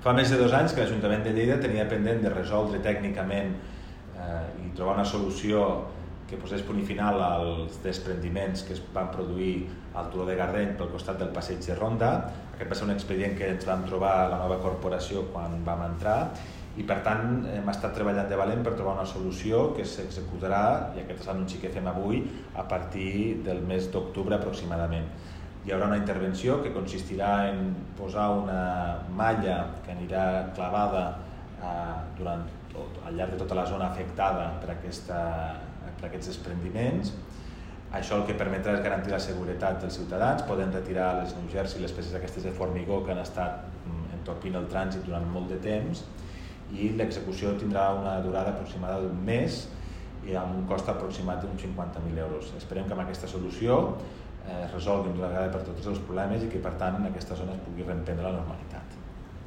Fa més de 2 anys que l'Ajuntament de Lleida tenia pendent de resoldre tècnicament i trobar una solució que posés punt final als desprendiments que es van produir al turó de Gardeny pel costat del passeig de Ronda. Aquest va ser un expedient que ens vam trobar a la nova corporació quan vam entrar i per tant hem estat treballant de valent per trobar una solució que s'executarà, i aquest és l'anunci que fem avui, a partir del mes d'octubre aproximadament. Hi haurà una intervenció que consistirà en posar una malla que anirà clavada al llarg de tota la zona afectada per aquests desprendiments. Això el que permetrà és garantir la seguretat dels ciutadans, poden retirar les lleugers i les peces aquestes de formigó que han estat entorpint el trànsit durant molt de temps, i l'execució tindrà una durada aproximada d'1 mes i amb un cost aproximat d'uns 50.000 euros. Esperem que amb aquesta solució es resolguin d'una vegada per tots els problemes i que per tant aquesta zona es pugui reemprendre la normalitat.